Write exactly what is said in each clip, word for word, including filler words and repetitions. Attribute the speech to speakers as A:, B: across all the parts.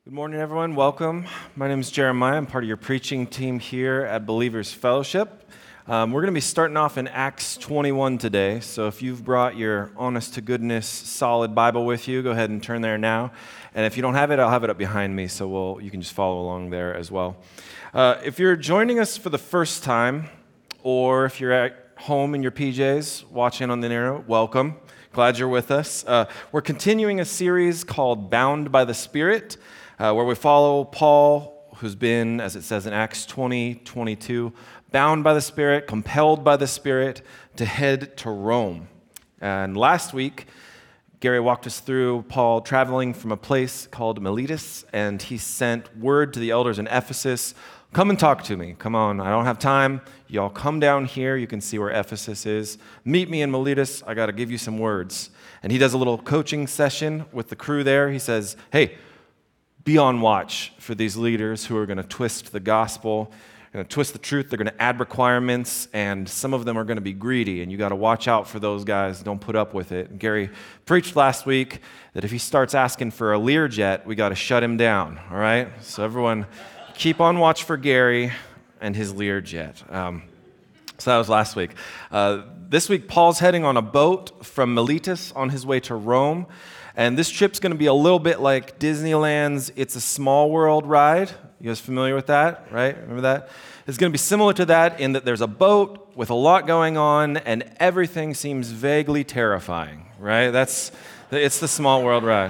A: Good morning, everyone. Welcome. My name is Jeremiah. I'm part of your preaching team here at Believers Fellowship. Um, we're going to be starting off in Acts twenty-one today. So if you've brought your honest-to-goodness solid Bible with you, go ahead and turn there now. And if you don't have it, I'll have it up behind me, so we'll, you can just follow along there as well. Uh, if you're joining us for the first time, or if you're at home in your P Js watching on the internet, welcome. Glad you're with us. Uh, we're continuing a series called Bound by the Spirit, Uh, where we follow Paul, who's been, as it says in Acts twenty, twenty-two, bound by the Spirit, compelled by the Spirit to head to Rome. And last week, Gary walked us through Paul traveling from a place called Miletus, and he sent word to the elders in Ephesus, come and talk to me. Come on, I don't have time. Y'all come down here. You can see where Ephesus is. Meet me in Miletus. I got to give you some words. And he does a little coaching session with the crew there. He says, hey, be on watch for these leaders who are going to twist the gospel, going to twist the truth. They're going to add requirements, and some of them are going to be greedy, and you got to watch out for those guys. Don't put up with it. And Gary preached last week that if he starts asking for a Learjet, we got to shut him down, all right? So everyone keep on watch for Gary and his Learjet. Um, so that was last week. Uh, this week, Paul's heading on a boat from Miletus on his way to Rome. And this trip's going to be a little bit like Disneyland's It's a Small World ride. You guys familiar with that, right? Remember that? It's going to be similar to that in that there's a boat with a lot going on and everything seems vaguely terrifying, right? That's It's the Small World ride.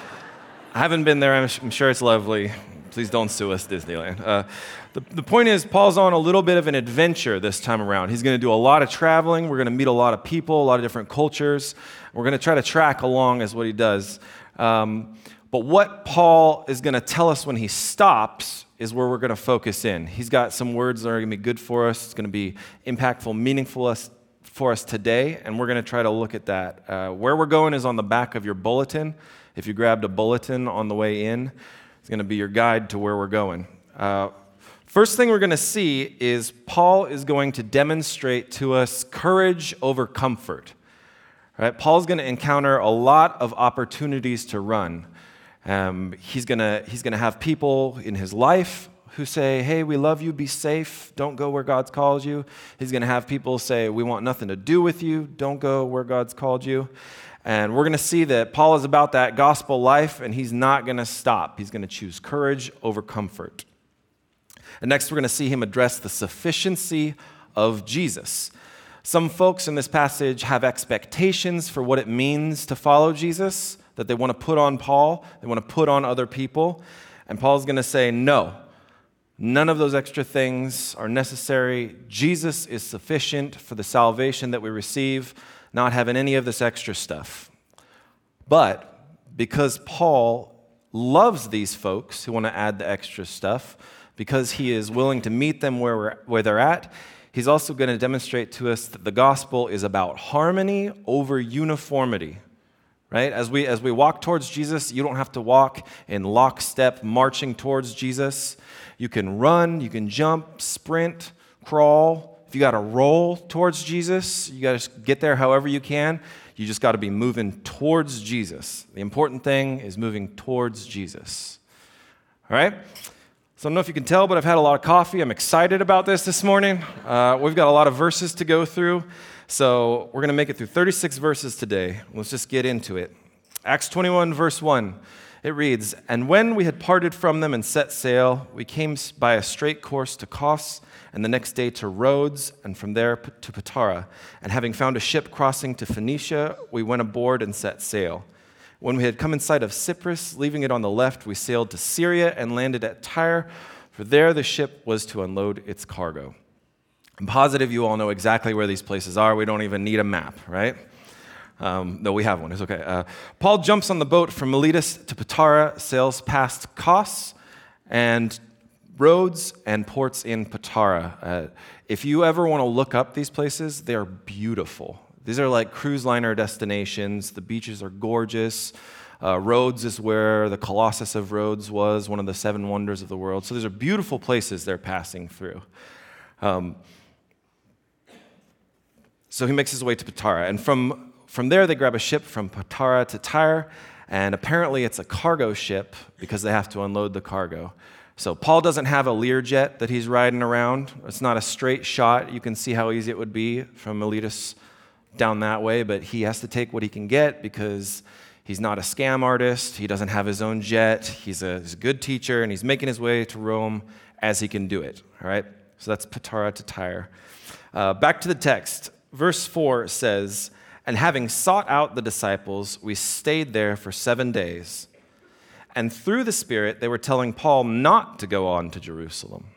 A: I haven't been there. I'm, I'm sure it's lovely. Please don't sue us, Disneyland. Uh, the, the point is, Paul's on a little bit of an adventure this time around. He's going to do a lot of traveling. We're going to meet a lot of people, a lot of different cultures. We're going to try to track along as what he does. Um, but what Paul is going to tell us when he stops is where we're going to focus in. He's got some words that are going to be good for us. It's going to be impactful, meaningful us, for us today, and we're going to try to look at that. Uh, where we're going is on the back of your bulletin. If you grabbed a bulletin on the way in, it's going to be your guide to where we're going. Uh, first thing we're going to see is Paul is going to demonstrate to us courage over comfort. Right? Paul's going to encounter a lot of opportunities to run. Um, he's going to he's going to have people in his life who say, hey, we love you, be safe, don't go where God's called you. He's going to have people say, we want nothing to do with you, don't go where God's called you. And we're going to see that Paul is about that gospel life, and he's not going to stop. He's going to choose courage over comfort. And next, we're going to see him address the sufficiency of Jesus. Some folks in this passage have expectations for what it means to follow Jesus, that they want to put on Paul, they want to put on other people. And Paul's going to say, no, none of those extra things are necessary. Jesus is sufficient for the salvation that we receive, not having any of this extra stuff. But because Paul loves these folks who want to add the extra stuff, because he is willing to meet them where, we're, where they're at, he's also going to demonstrate to us that the gospel is about harmony over uniformity. Right? As we as we walk towards Jesus, you don't have to walk in lockstep marching towards Jesus. You can run, you can jump, sprint, crawl. If you got to roll towards Jesus, you got to get there however you can. You just got to be moving towards Jesus. The important thing is moving towards Jesus. All right? So I don't know if you can tell, but I've had a lot of coffee. I'm excited about this this morning. Uh, we've got a lot of verses to go through. So we're going to make it through thirty-six verses today. Let's just get into it. Acts twenty-one, verse one. It reads, and when we had parted from them and set sail, we came by a straight course to Kos, and the next day to Rhodes, and from there to Patara. And having found a ship crossing to Phoenicia, we went aboard and set sail. When we had come in sight of Cyprus, leaving it on the left, we sailed to Syria and landed at Tyre, for there the ship was to unload its cargo. I'm positive you all know exactly where these places are. We don't even need a map, right? Um, no, we have one. It's okay. Uh, Paul jumps on the boat from Miletus to Patara, sails past Kos and Rhodes, and ports in Patara. Uh, if you ever want to look up these places, they are beautiful. These are like cruise liner destinations. The beaches are gorgeous. Uh, Rhodes is where the Colossus of Rhodes was, one of the seven wonders of the world. So these are beautiful places they're passing through. Um, so he makes his way to Patara. And from, from there, they grab a ship from Patara to Tyre. and apparently it's a cargo ship because they have to unload the cargo. So Paul doesn't have a Learjet that he's riding around. It's not a straight shot. You can see how easy it would be from Miletus down that way, but he has to take what he can get because he's not a scam artist. He doesn't have his own jet. He's a, he's a good teacher, and he's making his way to Rome as he can do it, all right? So that's Patara to Tyre. Uh, back to the text. Verse four says, "And having sought out the disciples, we stayed there for seven days. And through the Spirit, they were telling Paul not to go on to Jerusalem."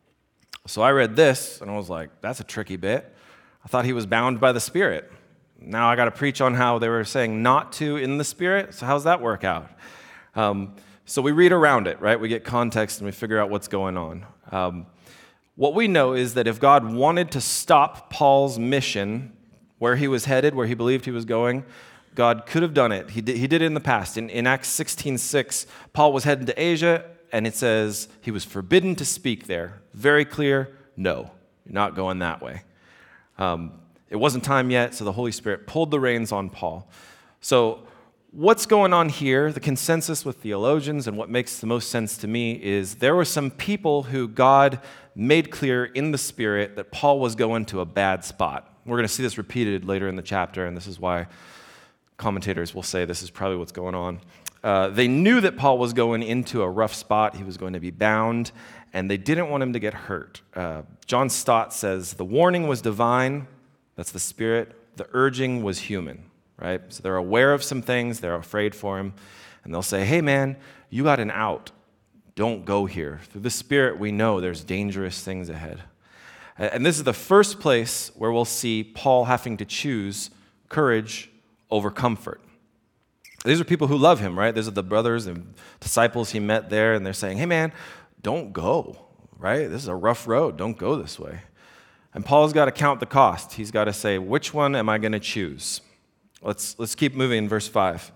A: So I read this, and I was like, that's a tricky bit. I thought he was bound by the Spirit. Now I got to preach on how they were saying not to in the Spirit. So how's that work out? Um, so we read around it, right? We get context, and we figure out what's going on. Um, what we know is that if God wanted to stop Paul's mission, where he was headed, where he believed he was going, God could have done it. He did, he did it in the past. In, in Acts sixteen six, Paul was heading to Asia, and it says he was forbidden to speak there. Very clear, no, you're not going that way. Um, it wasn't time yet, so the Holy Spirit pulled the reins on Paul. So what's going on here, the consensus with theologians, and what makes the most sense to me is there were some people who God made clear in the Spirit that Paul was going to a bad spot. We're going to see this repeated later in the chapter, and this is why commentators will say this is probably what's going on. Uh, they knew that Paul was going into a rough spot. He was going to be bound, and they didn't want him to get hurt. Uh, John Stott says, "The warning was divine," that's the Spirit. "The urging was human," right? So they're aware of some things. They're afraid for him, and they'll say, "Hey, man, you got an out. Don't go here. Through the Spirit, we know there's dangerous things ahead." And this is the first place where we'll see Paul having to choose courage over comfort. These are people who love him, right? These are the brothers and disciples he met there, and they're saying, "Hey, man, don't go, right? This is a rough road. Don't go this way." And Paul's got to count the cost. He's got to say, which one am I going to choose? Let's, let's keep moving in verse five.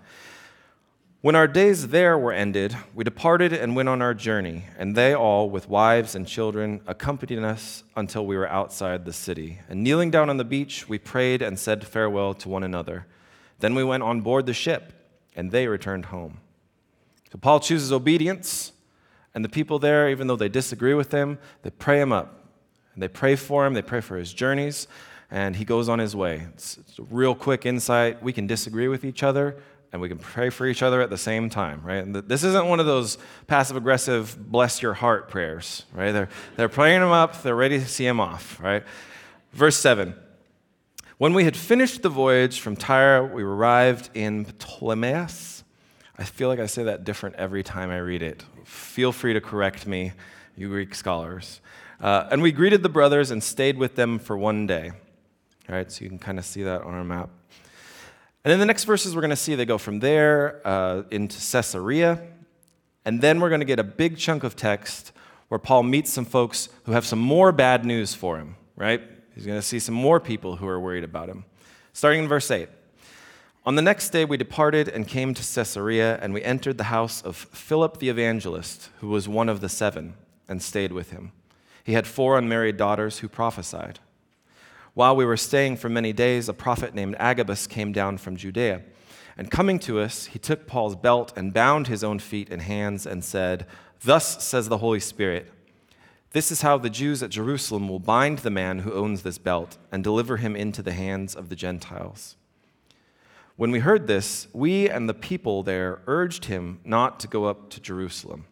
A: "When our days there were ended, we departed and went on our journey, and they all, with wives and children, accompanied us until we were outside the city. And kneeling down on the beach, we prayed and said farewell to one another. Then we went on board the ship, and they returned home." So Paul chooses obedience, and the people there, even though they disagree with him, they pray him up. And they pray for him, they pray for his journeys, and he goes on his way. It's, it's a real quick insight. We can disagree with each other, and we can pray for each other at the same time, right? And this isn't one of those passive-aggressive, bless your heart prayers, right? They're, they're praying him up, they're ready to see him off, right? Verse seven. "When we had finished the voyage from Tyre, we arrived in Ptolemais." I feel like I say that different every time I read it. Feel free to correct me, you Greek scholars. Uh, "and we greeted the brothers and stayed with them for one day." All right, so you can kind of see that on our map. And in the next verses, we're going to see they go from there uh, into Caesarea, and then we're going to get a big chunk of text where Paul meets some folks who have some more bad news for him, right? He's going to see some more people who are worried about him. Starting in verse eight. "On the next day we departed and came to Caesarea, and we entered the house of Philip the evangelist, who was one of the seven, and stayed with him. He had four unmarried daughters who prophesied. While we were staying for many days, a prophet named Agabus came down from Judea. And coming to us, he took Paul's belt and bound his own feet and hands and said, 'Thus says the Holy Spirit, this is how the Jews at Jerusalem will bind the man who owns this belt and deliver him into the hands of the Gentiles.' When we heard this, we and the people there urged him not to go up to Jerusalem."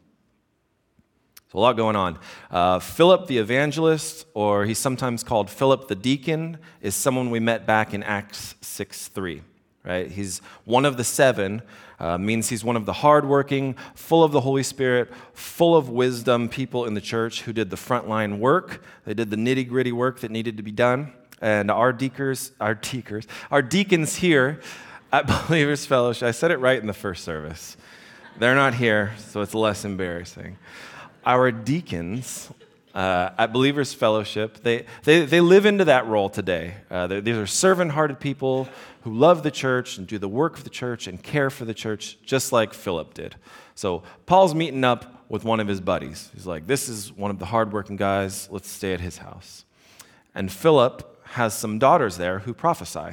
A: So a lot going on. Uh, Philip the evangelist, or he's sometimes called Philip the deacon, is someone we met back in Acts six three. Right? He's one of the seven, uh, means he's one of the hardworking, full of the Holy Spirit, full of wisdom people in the church who did the frontline work. They did the nitty-gritty work that needed to be done. And our deacons, our deacons, our deacons here at Believers Fellowship, I said it right in the first service. They're not here, so it's less embarrassing. Our deacons uh, at Believers Fellowship, they, they, they live into that role today. Uh, these are servant-hearted people who love the church and do the work of the church and care for the church, just like Philip did. So Paul's meeting up with one of his buddies. He's like, this is one of the hardworking guys. Let's stay at his house. And Philip has some daughters there who prophesy.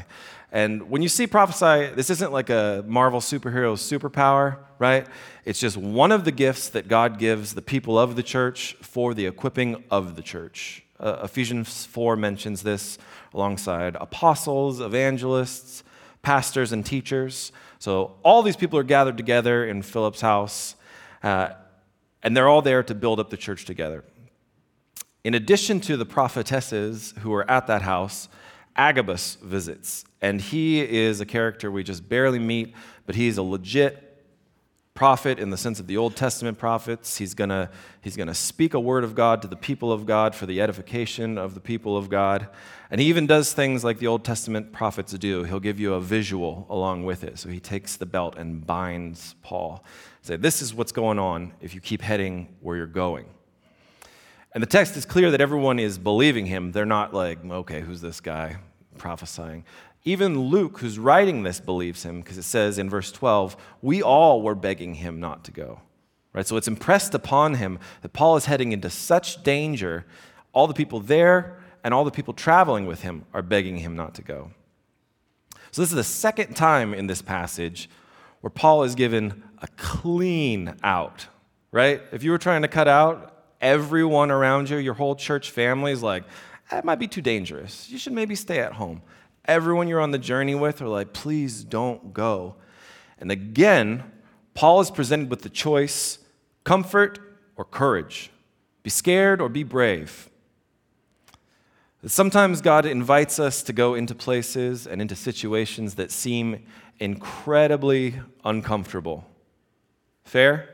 A: And when you see prophesy, this isn't like a Marvel superhero superpower, right? It's just one of the gifts that God gives the people of the church for the equipping of the church. Uh, Ephesians four mentions this alongside apostles, evangelists, pastors, and teachers. So all these people are gathered together in Philip's house, uh, and they're all there to build up the church together. In addition to the prophetesses who are at that house, Agabus visits, and he is a character we just barely meet, but he's a legit prophet in the sense of the Old Testament prophets. He's gonna, he's gonna speak a word of God to the people of God for the edification of the people of God. And he even does things like the Old Testament prophets do. He'll give you a visual along with it. So he takes the belt and binds Paul. Say, this is what's going on if you keep heading where you're going. And the text is clear that everyone is believing him. They're not like, okay, who's this guy prophesying? Even Luke, who's writing this, believes him because it says in verse twelve, we all were begging him not to go. Right? So it's impressed upon him that Paul is heading into such danger. All the people there and all the people traveling with him are begging him not to go. So this is the second time in this passage where Paul is given a clean out. Right? If you were trying to cut out everyone around you, your whole church family is like, that might be too dangerous. You should maybe stay at home. Everyone you're on the journey with are like, please don't go. And again, Paul is presented with the choice, comfort or courage. Be scared or be brave. Sometimes God invites us to go into places and into situations that seem incredibly uncomfortable. Fair?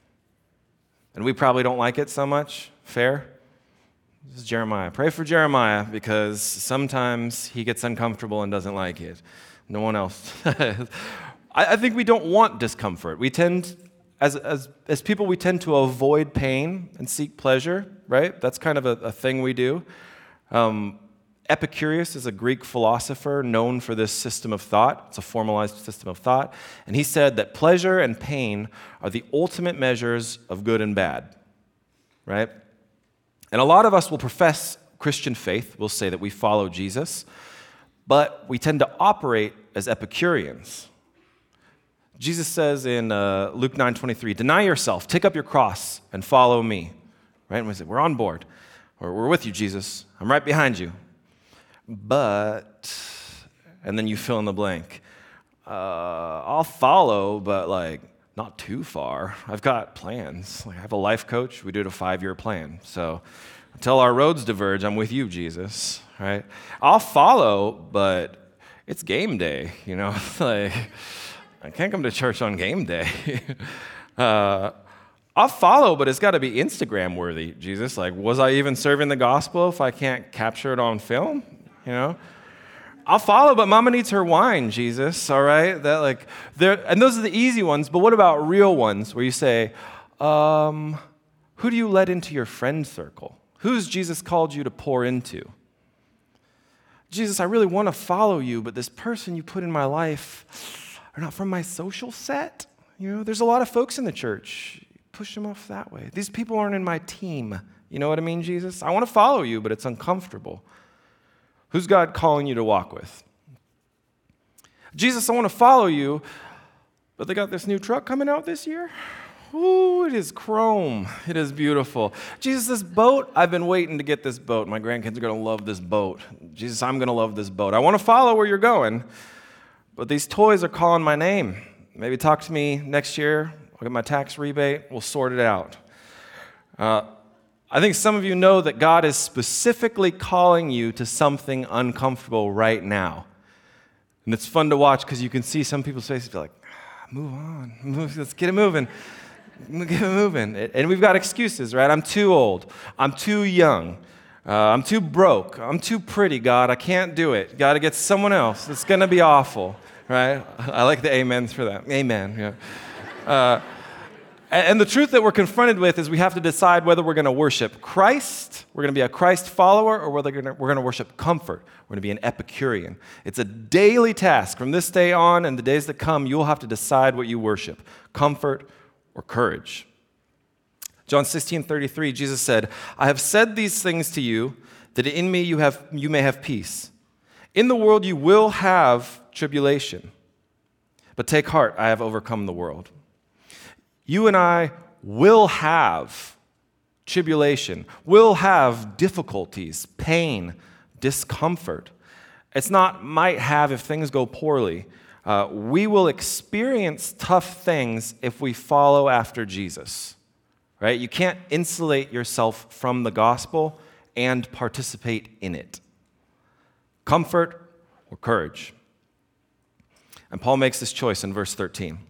A: And we probably don't like it so much. Fair? This is Jeremiah. Pray for Jeremiah because sometimes he gets uncomfortable and doesn't like it. No one else. I, I think we don't want discomfort. We tend, as, as, as people, we tend to avoid pain and seek pleasure, right? That's kind of a, a thing we do. Um, Epicurus is a Greek philosopher known for this system of thought. It's a formalized system of thought. And he said that pleasure and pain are the ultimate measures of good and bad, right? And a lot of us will profess Christian faith. We'll say that we follow Jesus, but we tend to operate as Epicureans. Jesus says in uh, Luke nine twenty-three, deny yourself, take up your cross, and follow me. Right? And we say, we're on board. Or we're with you, Jesus. I'm right behind you. But, and then you fill in the blank. Uh, I'll follow, but like, not too far. I've got plans. Like I have a life coach. We did a five-year plan. So until our roads diverge, I'm with you, Jesus. Right? I'll follow, but it's game day. You know, like I can't come to church on game day. uh, I'll follow, but it's got to be Instagram worthy, Jesus. Like, was I even serving the gospel if I can't capture it on film? You know. I'll follow, but mama needs her wine, Jesus, all right? That like, there, and those are the easy ones, but what about real ones where you say, um, who do you let into your friend circle? Who's Jesus called you to pour into? Jesus, I really want to follow you, but this person you put in my life are not from my social set. You know, there's a lot of folks in the church. Push them off that way. These people aren't in my team. You know what I mean, Jesus? I want to follow you, but it's uncomfortable. Who's God calling you to walk with? Jesus, I want to follow you, but they got this new truck coming out this year. Ooh, it is chrome. It is beautiful. Jesus, this boat, I've been waiting to get this boat. My grandkids are going to love this boat. Jesus, I'm going to love this boat. I want to follow where you're going, but these toys are calling my name. Maybe talk to me next year. I'll get my tax rebate. We'll sort it out. Uh, I think some of you know that God is specifically calling you to something uncomfortable right now. And it's fun to watch because you can see some people's faces be like, ah, move on, move, let's get it moving, get it moving. And we've got excuses, right? I'm too old. I'm too young. Uh, I'm too broke. I'm too pretty, God. I can't do it. Got to get someone else. It's going to be awful, right? I like the amens for that. Amen. Yeah. Uh, And the truth that we're confronted with is we have to decide whether we're going to worship Christ, we're going to be a Christ follower, or whether we're going to worship comfort. We're going to be an Epicurean. It's a daily task. From this day on and the days that come, you'll have to decide what you worship, comfort or courage. John sixteen thirty-three, Jesus said, I have said these things to you, that in me you have you may have peace. In the world you will have tribulation, but take heart, I have overcome the world. You and I will have tribulation, will have difficulties, pain, discomfort. It's not might have if things go poorly. Uh, we will experience tough things if we follow after Jesus, right? You can't insulate yourself from the gospel and participate in it. Comfort or courage. And Paul makes this choice in verse thirteen.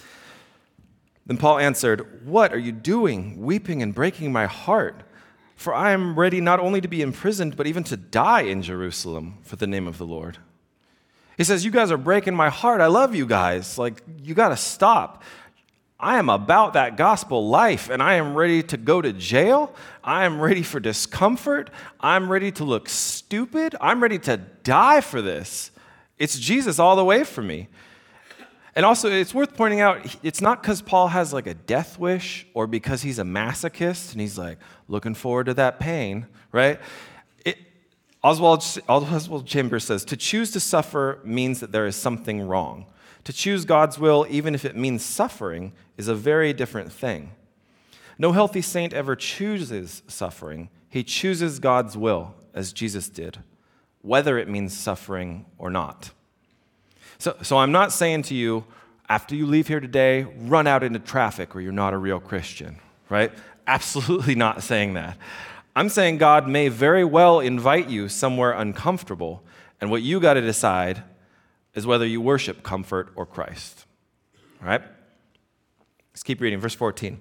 A: Then Paul answered, "What are you doing, weeping and breaking my heart? For I am ready not only to be imprisoned, but even to die in Jerusalem for the name of the Lord." He says, "You guys are breaking my heart. I love you guys. Like, you got to stop. I am about that gospel life, and I am ready to go to jail. I am ready for discomfort. I'm ready to look stupid. I'm ready to die for this. It's Jesus all the way for me." And also, it's worth pointing out, it's not because Paul has like a death wish or because he's a masochist and he's like looking forward to that pain, right? It, Oswald, Oswald Chambers says, to choose to suffer means that there is something wrong. To choose God's will, even if it means suffering, is a very different thing. No healthy saint ever chooses suffering. He chooses God's will, as Jesus did, whether it means suffering or not. So, so I'm not saying to you, after you leave here today, run out into traffic or you're not a real Christian, right? Absolutely not saying that. I'm saying God may very well invite you somewhere uncomfortable, and what you got to decide is whether you worship comfort or Christ. All right? Let's keep reading. Verse fourteen.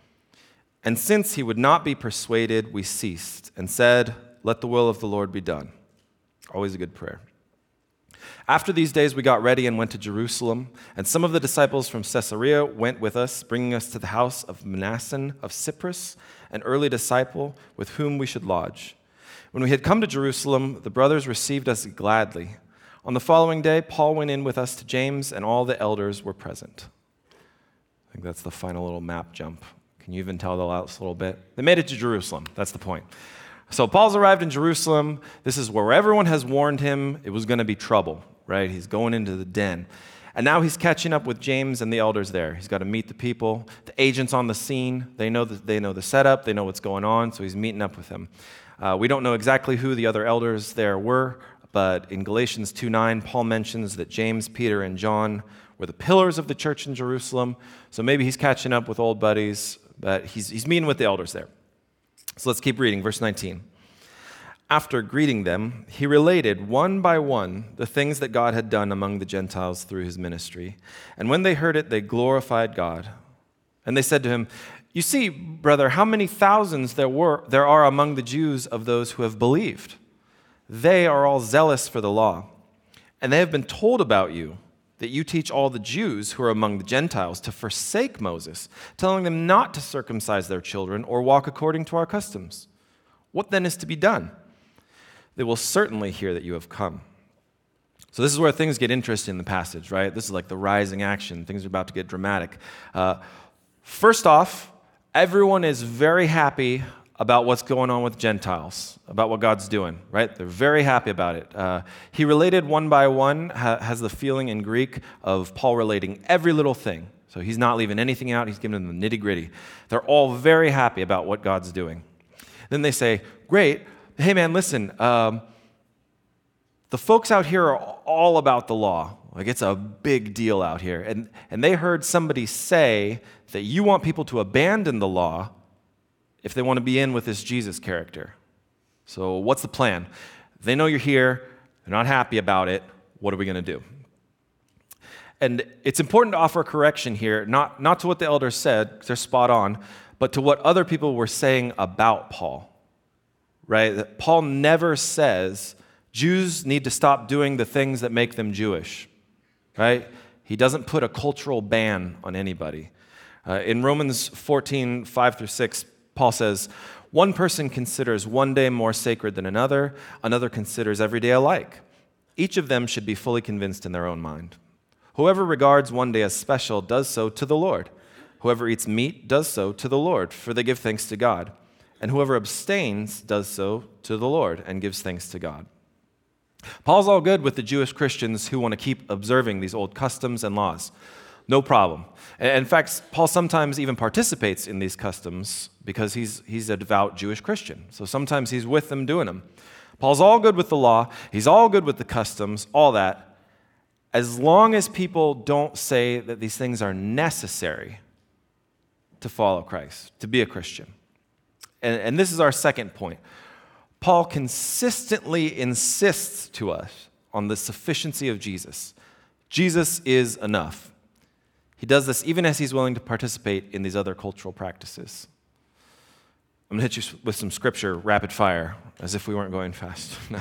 A: "And since he would not be persuaded, we ceased and said, 'Let the will of the Lord be done.'" Always a good prayer. "After these days we got ready and went to Jerusalem, and some of the disciples from Caesarea went with us, bringing us to the house of Mnason of Cyprus, an early disciple with whom we should lodge. When we had come to Jerusalem, the brothers received us gladly. On the following day, Paul went in with us to James, and all the elders were present." I think that's the final little map jump. Can you even tell the last little bit? They made it to Jerusalem. That's the point. So Paul's arrived in Jerusalem. This is where everyone has warned him it was going to be trouble, right? He's going into the den. And now he's catching up with James and the elders there. He's got to meet the people. The agents on the scene, they know the, they know the setup. They know what's going on, so he's meeting up with them. Uh, we don't know exactly who the other elders there were, but in Galatians two nine, Paul mentions that James, Peter, and John were the pillars of the church in Jerusalem. So maybe he's catching up with old buddies, but he's, he's meeting with the elders there. So let's keep reading, verse nineteen. "After greeting them, he related one by one the things that God had done among the Gentiles through his ministry. And when they heard it, they glorified God. And they said to him, 'You see, brother, how many thousands there were there are among the Jews of those who have believed. They are all zealous for the law. And they have been told about you, that you teach all the Jews who are among the Gentiles to forsake Moses, telling them not to circumcise their children or walk according to our customs. What then is to be done? They will certainly hear that you have come.'" So this is where things get interesting in the passage, right? This is like the rising action. Things are about to get dramatic. Uh, first off, everyone is very happy about what's going on with Gentiles, about what God's doing, right? They're very happy about it. Uh, he related one by one, ha- has the feeling in Greek of Paul relating every little thing. So he's not leaving anything out. He's giving them the nitty-gritty. They're all very happy about what God's doing. Then they say, "Great. Hey, man, listen. Um, the folks out here are all about the law. Like, it's a big deal out here. And, and they heard somebody say that you want people to abandon the law if they want to be in with this Jesus character. So what's the plan? They know you're here. They're not happy about it. What are we going to do?" And it's important to offer a correction here, not, not to what the elders said, because they're spot on, but to what other people were saying about Paul, right? That Paul never says Jews need to stop doing the things that make them Jewish, right? He doesn't put a cultural ban on anybody. Uh, in Romans fourteen, five through six, Paul says, "One person considers one day more sacred than another, another considers every day alike. Each of them should be fully convinced in their own mind. Whoever regards one day as special does so to the Lord. Whoever eats meat does so to the Lord, for they give thanks to God. And whoever abstains does so to the Lord and gives thanks to God." Paul's all good with the Jewish Christians who want to keep observing these old customs and laws. No problem. In fact, Paul sometimes even participates in these customs because he's, he's a devout Jewish Christian. So sometimes he's with them doing them. Paul's all good with the law. He's all good with the customs, all that, as long as people don't say that these things are necessary to follow Christ, to be a Christian. And, and this is our second point. Paul consistently insists to us on the sufficiency of Jesus. Jesus is enough. He does this even as he's willing to participate in these other cultural practices. I'm going to hit you with some scripture, rapid fire, as if we weren't going fast. No.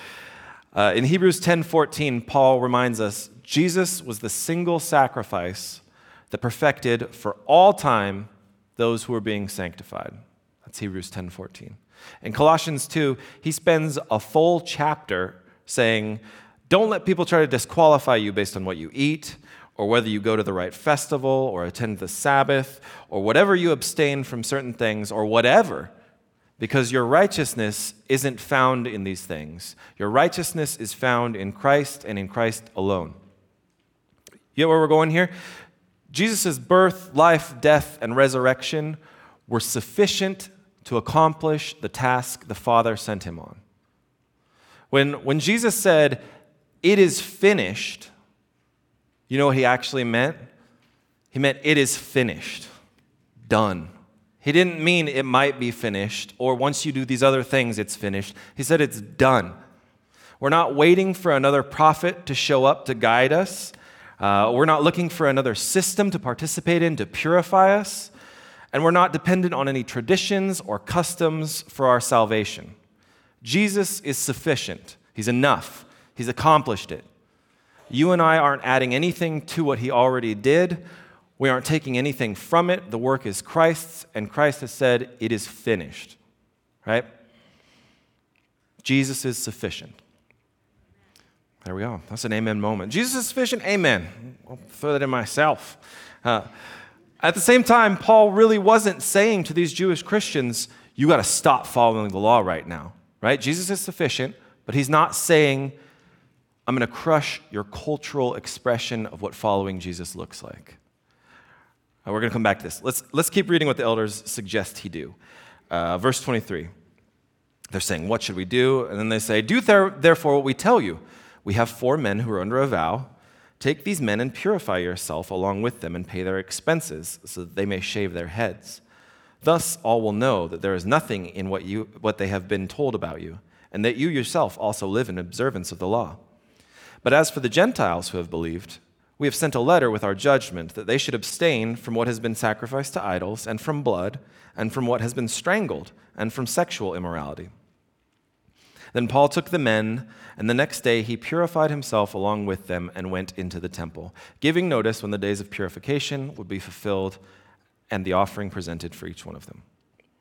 A: Uh, in Hebrews ten fourteen, Paul reminds us, Jesus was the single sacrifice that perfected for all time those who are being sanctified. That's Hebrews ten fourteen. In Colossians two, he spends a full chapter saying, don't let people try to disqualify you based on what you eat, or whether you go to the right festival, or attend the Sabbath, or whatever you abstain from certain things, or whatever, because your righteousness isn't found in these things. Your righteousness is found in Christ and in Christ alone. You get where we're going here? Jesus' birth, life, death, and resurrection were sufficient to accomplish the task the Father sent him on. When, when Jesus said, "It is finished," you know what he actually meant? He meant, it is finished, done. He didn't mean it might be finished, or once you do these other things, it's finished. He said it's done. We're not waiting for another prophet to show up to guide us. Uh, we're not looking for another system to participate in to purify us. And we're not dependent on any traditions or customs for our salvation. Jesus is sufficient. He's enough. He's accomplished it. You and I aren't adding anything to what he already did. We aren't taking anything from it. The work is Christ's, and Christ has said, it is finished. Right? Jesus is sufficient. There we go. That's an amen moment. Jesus is sufficient. Amen. I'll throw that in myself. Uh, at the same time, Paul really wasn't saying to these Jewish Christians, you got to stop following the law right now. Right? Jesus is sufficient, but he's not saying, I'm going to crush your cultural expression of what following Jesus looks like. Uh, we're going to come back to this. Let's, let's keep reading what the elders suggest he do. Uh, verse twenty-three. They're saying, what should we do? And then they say, do there, therefore what we tell you. We have four men who are under a vow. Take these men and purify yourself along with them and pay their expenses so that they may shave their heads. Thus all will know that there is nothing in what, you, what they have been told about you, and that you yourself also live in observance of the law. But as for the Gentiles who have believed, we have sent a letter with our judgment that they should abstain from what has been sacrificed to idols, and from blood, and from what has been strangled, and from sexual immorality. Then Paul took the men, and the next day he purified himself along with them and went into the temple, giving notice when the days of purification would be fulfilled and the offering presented for each one of them.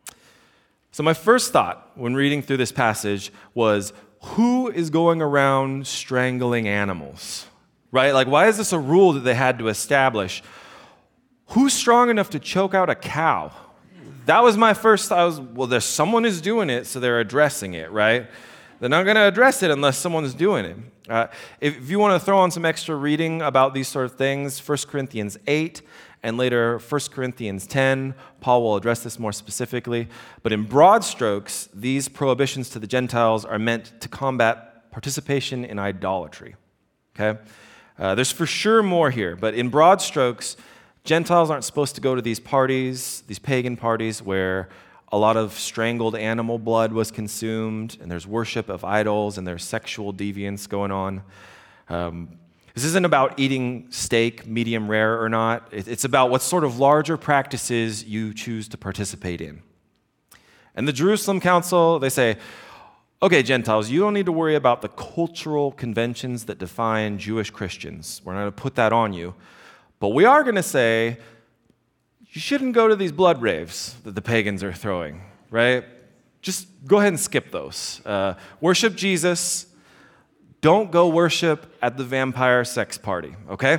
A: So my first thought when reading through this passage was, who is going around strangling animals? Right? Like, why is this a rule that they had to establish? Who's strong enough to choke out a cow? That was my first thought. I was, well, there's someone who's doing it, so they're addressing it, right? They're not going to address it unless someone's doing it. Uh, if, if you want to throw on some extra reading about these sort of things, First Corinthians eight and later First Corinthians ten, Paul will address this more specifically. But in broad strokes, these prohibitions to the Gentiles are meant to combat participation in idolatry. Okay? Uh, there's for sure more here, but in broad strokes, Gentiles aren't supposed to go to these parties, these pagan parties where a lot of strangled animal blood was consumed, and there's worship of idols, and there's sexual deviance going on. Um, this isn't about eating steak, medium rare or not. It's about what sort of larger practices you choose to participate in. And the Jerusalem Council, they say, okay, Gentiles, you don't need to worry about the cultural conventions that define Jewish Christians. We're not going to put that on you. But we are going to say, you shouldn't go to these blood raves that the pagans are throwing, right? Just go ahead and skip those. Uh, worship Jesus. Don't go worship at the vampire sex party, okay?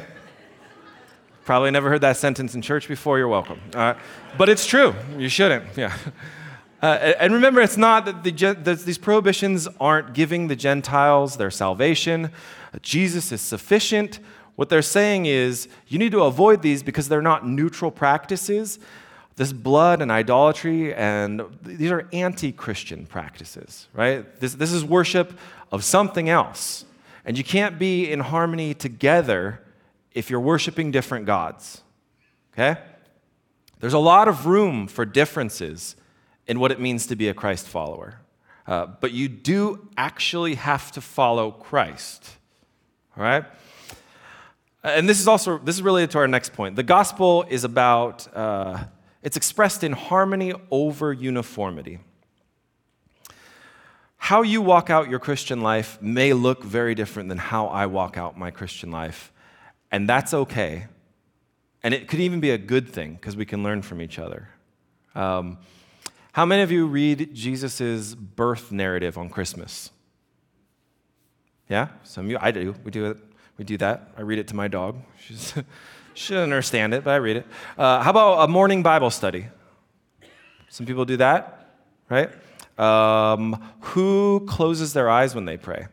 A: Probably never heard that sentence in church before. You're welcome. Uh, but it's true. You shouldn't, yeah. Uh, and remember, it's not that, the, that these prohibitions aren't giving the Gentiles their salvation. Jesus is sufficient. What they're saying is you need to avoid these because they're not neutral practices. This blood and idolatry, and these are anti-Christian practices, right? This, this is worship of something else. And you can't be in harmony together if you're worshiping different gods, okay? There's a lot of room for differences in what it means to be a Christ follower. Uh, but you do actually have to follow Christ, all right? And this is also, this is related to our next point. The gospel is about, uh, it's expressed in harmony over uniformity. How you walk out your Christian life may look very different than how I walk out my Christian life, and that's okay. And it could even be a good thing because we can learn from each other. Um, How many of you read Jesus' birth narrative on Christmas? Yeah, some of you. I do. We do it. We do that. I read it to my dog. She's, she doesn't understand it, but I read it. Uh, how about a morning Bible study? Some people do that, right? Um, who closes their eyes when they pray?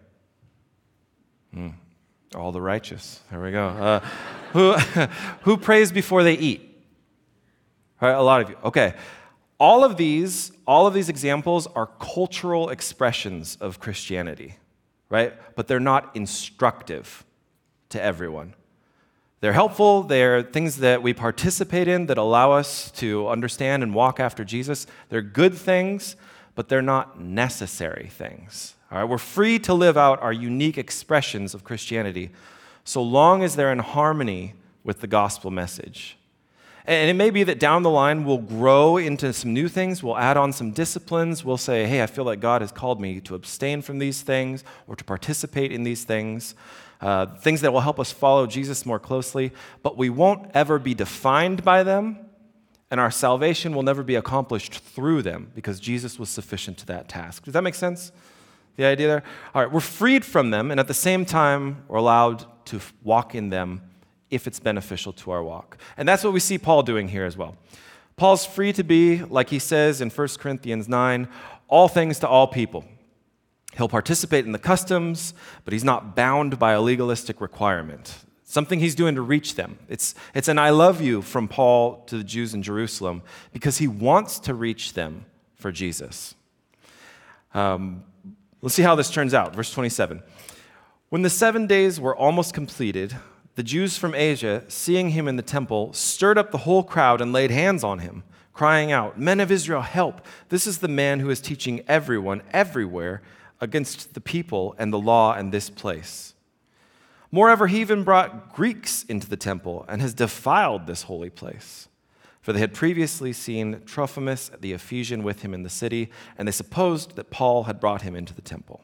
A: Hmm. All the righteous. There we go. Uh, who, who prays before they eat? All right, a lot of you. Okay. All of these, all of these examples are cultural expressions of Christianity, right? But they're not instructive to everyone. They're helpful. They're things that we participate in that allow us to understand and walk after Jesus. They're good things, but they're not necessary things. All right? We're free to live out our unique expressions of Christianity so long as they're in harmony with the gospel message. And it may be that down the line we'll grow into some new things, we'll add on some disciplines, we'll say, hey, I feel like God has called me to abstain from these things or to participate in these things, uh, things that will help us follow Jesus more closely, but we won't ever be defined by them, and our salvation will never be accomplished through them because Jesus was sufficient to that task. Does that make sense? The idea there? All right, we're freed from them, and at the same time, we're allowed to walk in them if it's beneficial to our walk. And that's what we see Paul doing here as well. Paul's free to be, like he says in First Corinthians nine, all things to all people. He'll participate in the customs, but he's not bound by a legalistic requirement. Something he's doing to reach them. It's, it's an I love you from Paul to the Jews in Jerusalem because he wants to reach them for Jesus. Um, let's see how this turns out. Verse twenty-seven. When the seven days were almost completed, the Jews from Asia, seeing him in the temple, stirred up the whole crowd and laid hands on him, crying out, Men of Israel, help! This is the man who is teaching everyone, everywhere, against the people and the law and this place. Moreover, he even brought Greeks into the temple and has defiled this holy place. For they had previously seen Trophimus the Ephesian with him in the city, and they supposed that Paul had brought him into the temple.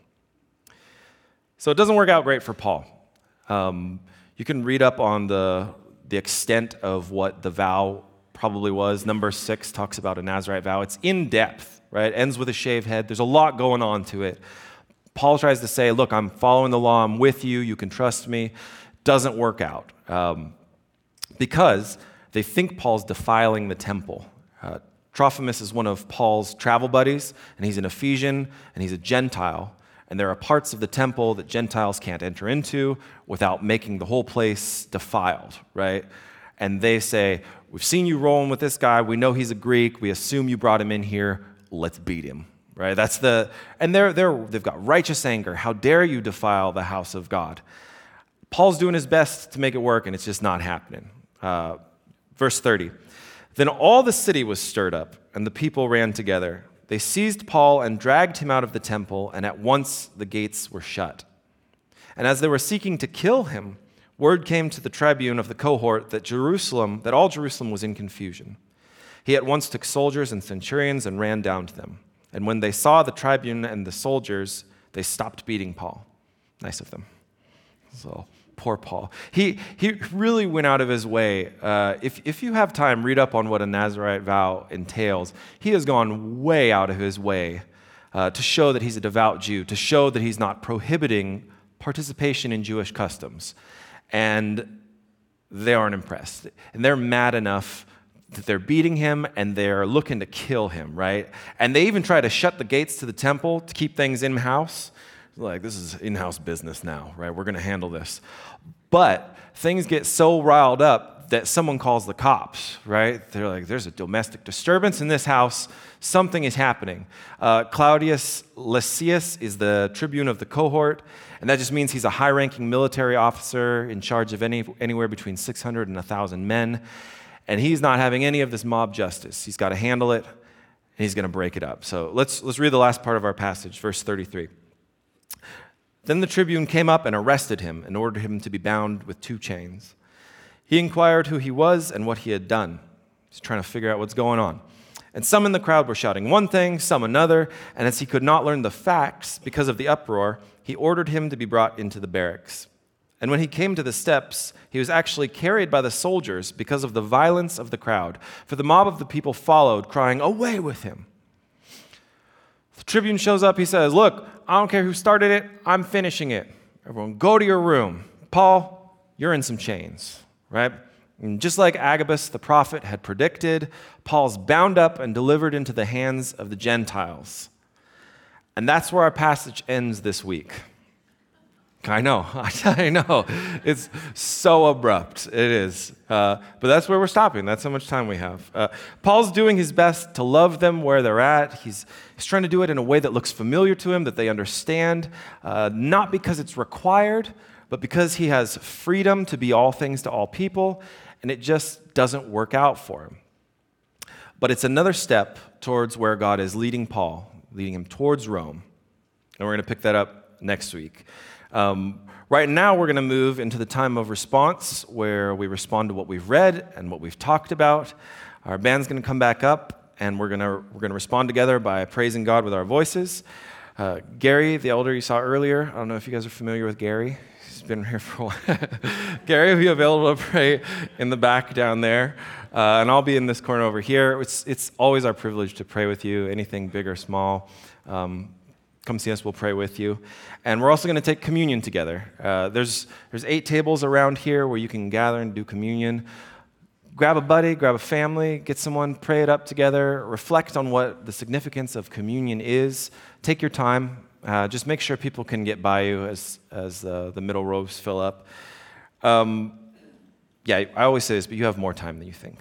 A: So it doesn't work out great for Paul. Um, You can read up on the, the extent of what the vow probably was. Number six talks about a Nazirite vow. It's in depth, right? It ends with a shaved head. There's a lot going on to it. Paul tries to say, look, I'm following the law. I'm with you. You can trust me. Doesn't work out um, because they think Paul's defiling the temple. Uh, Trophimus is one of Paul's travel buddies, and he's an Ephesian, and he's a Gentile. And there are parts of the temple that Gentiles can't enter into without making the whole place defiled, right? And they say, we've seen you rolling with this guy. We know he's a Greek. We assume you brought him in here. Let's beat him, right? That's the, and they're, they're, they've got righteous anger. How dare you defile the house of God? Paul's doing his best to make it work, and it's just not happening. Uh, verse thirty, then all the city was stirred up, and the people ran together. They seized Paul and dragged him out of the temple, and at once the gates were shut. And as they were seeking to kill him, word came to the tribune of the cohort that Jerusalem, that all Jerusalem was in confusion. He at once took soldiers and centurions and ran down to them. And when they saw the tribune and the soldiers, they stopped beating Paul. Nice of them. So poor Paul. He he really went out of his way. Uh, if, if you have time, read up on what a Nazirite vow entails. He has gone way out of his way uh, to show that he's a devout Jew, to show that he's not prohibiting participation in Jewish customs. And they aren't impressed. And they're mad enough that they're beating him and they're looking to kill him, right? And they even try to shut the gates to the temple to keep things in-house. Like, this is in-house business now, right? We're going to handle this. But things get so riled up that someone calls the cops, right? They're like, there's a domestic disturbance in this house. Something is happening. Uh, Claudius Lysias is the tribune of the cohort, and that just means he's a high-ranking military officer in charge of any, anywhere between six hundred and one thousand men, and he's not having any of this mob justice. He's got to handle it, and he's going to break it up. So let's, let's read the last part of our passage, verse thirty-three. Then the tribune came up and arrested him and ordered him to be bound with two chains. He inquired who he was and what he had done. He's trying to figure out what's going on. And some in the crowd were shouting one thing, some another, and as he could not learn the facts because of the uproar, he ordered him to be brought into the barracks. And when he came to the steps, he was actually carried by the soldiers because of the violence of the crowd, for the mob of the people followed, crying, "Away with him!" The tribune shows up, he says, "Look, I don't care who started it, I'm finishing it. Everyone, go to your room. Paul, you're in some chains," right? And just like Agabus the prophet had predicted, Paul's bound up and delivered into the hands of the Gentiles. And that's where our passage ends this week. I know, I know. It's so abrupt. It is. Uh, but that's where we're stopping. That's how much time we have. Uh, Paul's doing his best to love them where they're at. He's, he's trying to do it in a way that looks familiar to him, that they understand, uh, not because it's required, but because he has freedom to be all things to all people, and it just doesn't work out for him. But it's another step towards where God is leading Paul, leading him towards Rome. And we're going to pick that up next week. Um, right now, we're going to move into the time of response where we respond to what we've read and what we've talked about. Our band's going to come back up, and we're going to we're going to respond together by praising God with our voices. Uh, Gary, the elder you saw earlier, I don't know if you guys are familiar with Gary. He's been here for a while. Gary will be available to pray in the back down there, uh, and I'll be in this corner over here. It's, it's always our privilege to pray with you, anything big or small. Um, Come see us, we'll pray with you. And we're also going to take communion together. Uh, there's, there's eight tables around here where you can gather and do communion. Grab a buddy, grab a family, get someone, pray it up together, reflect on what the significance of communion is. Take your time. Uh, just make sure people can get by you as, as uh, the middle rows fill up. Um, yeah, I always say this, but you have more time than you think.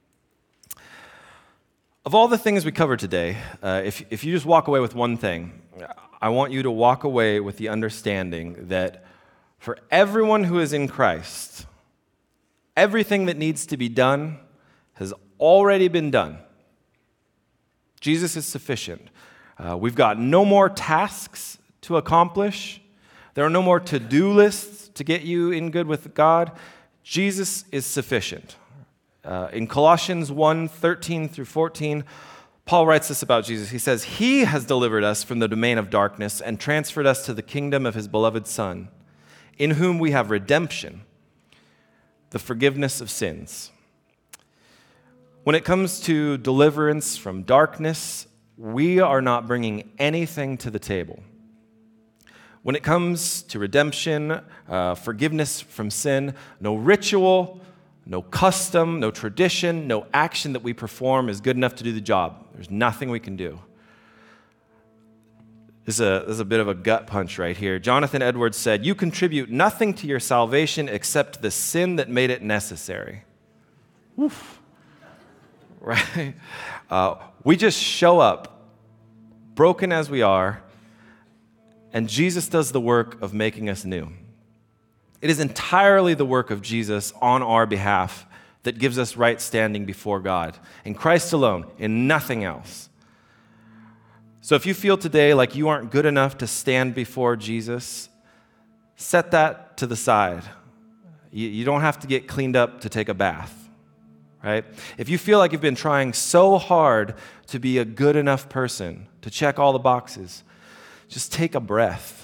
A: Of all the things we covered today, uh, if, if you just walk away with one thing, I want you to walk away with the understanding that for everyone who is in Christ, everything that needs to be done has already been done. Jesus is sufficient. Uh, we've got no more tasks to accomplish. There are no more to-do lists to get you in good with God. Jesus is sufficient. Uh, in Colossians one, thirteen through fourteen, Paul writes this about Jesus. He says, "He has delivered us from the domain of darkness and transferred us to the kingdom of his beloved Son, in whom we have redemption, the forgiveness of sins." When it comes to deliverance from darkness, we are not bringing anything to the table. When it comes to redemption, uh, forgiveness from sin, no ritual, no custom, no tradition, no action that we perform is good enough to do the job. There's nothing we can do. This is a, this is a bit of a gut punch right here. Jonathan Edwards said, "You contribute nothing to your salvation except the sin that made it necessary." Woof. Right? Uh, we just show up, broken as we are, and Jesus does the work of making us new. It is entirely the work of Jesus on our behalf that gives us right standing before God. In Christ alone, in nothing else. So if you feel today like you aren't good enough to stand before Jesus, set that to the side. You, you don't have to get cleaned up to take a bath, right? If you feel like you've been trying so hard to be a good enough person, to check all the boxes, just take a breath.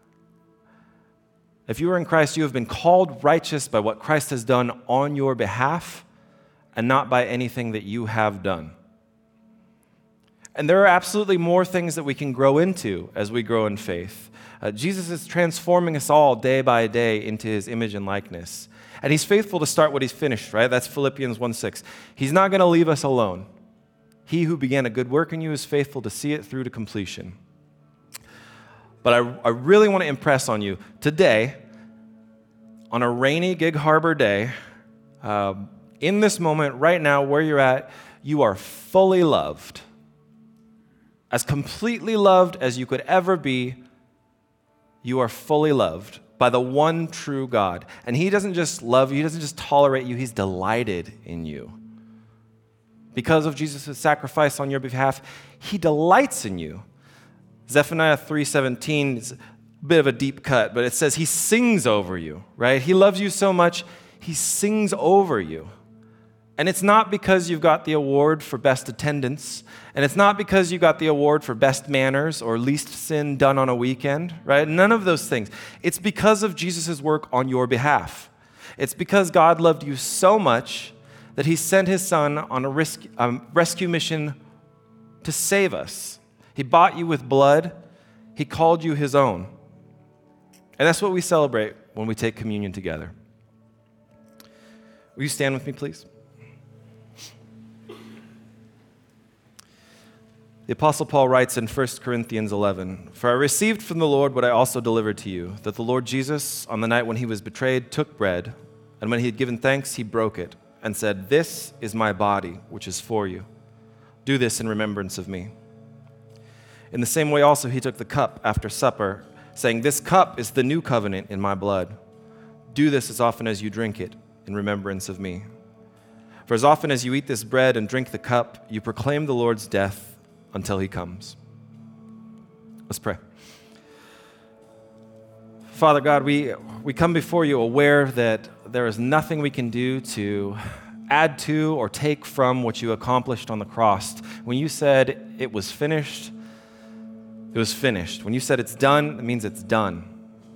A: If you are in Christ, you have been called righteous by what Christ has done on your behalf and not by anything that you have done. And there are absolutely more things that we can grow into as we grow in faith. Uh, Jesus is transforming us all day by day into his image and likeness. And he's faithful to start what he's finished, right? That's Philippians one six. He's not going to leave us alone. He who began a good work in you is faithful to see it through to completion. But I, I really want to impress on you today, on a rainy Gig Harbor day, uh, in this moment, right now, where you're at, you are fully loved. As completely loved as you could ever be, you are fully loved by the one true God. And he doesn't just love you, he doesn't just tolerate you, he's delighted in you. Because of Jesus' sacrifice on your behalf, he delights in you. Zephaniah three seventeen is a bit of a deep cut, but it says he sings over you, right? He loves you so much, he sings over you. And it's not because you've got the award for best attendance, and it's not because you got the award for best manners or least sin done on a weekend, right? None of those things. It's because of Jesus' work on your behalf. It's because God loved you so much that he sent his son on a risk, um, rescue mission to save us. He bought you with blood. He called you his own. And that's what we celebrate when we take communion together. Will you stand with me, please? The Apostle Paul writes in First Corinthians eleven, "For I received from the Lord what I also delivered to you, that the Lord Jesus, on the night when he was betrayed, took bread, and when he had given thanks, he broke it, and said, 'This is my body, which is for you. Do this in remembrance of me.' In the same way also he took the cup after supper, saying, 'This cup is the new covenant in my blood. Do this as often as you drink it in remembrance of me. For as often as you eat this bread and drink the cup, you proclaim the Lord's death until he comes.'" Let's pray. Father God, we, we come before you aware that there is nothing we can do to add to or take from what you accomplished on the cross. When you said it was finished, it was finished. When you said it's done, it means it's done.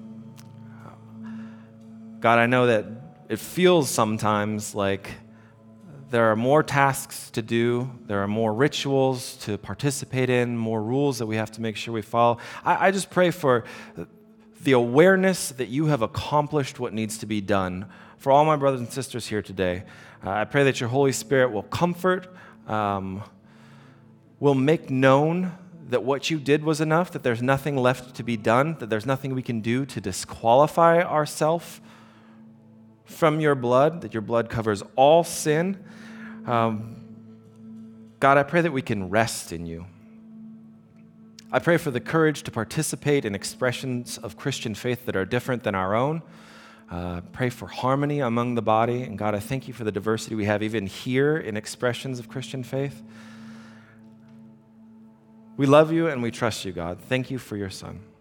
A: God, I know that it feels sometimes like there are more tasks to do, there are more rituals to participate in, more rules that we have to make sure we follow. I, I just pray for the awareness that you have accomplished what needs to be done. For all my brothers and sisters here today, uh, I pray that your Holy Spirit will comfort, um, will make known that what you did was enough, that there's nothing left to be done, that there's nothing we can do to disqualify ourselves from your blood, that your blood covers all sin. Um, God, I pray that we can rest in you. I pray for the courage to participate in expressions of Christian faith that are different than our own. Uh, pray for harmony among the body. And God, I thank you for the diversity we have even here in expressions of Christian faith. We love you and we trust you, God. Thank you for your Son.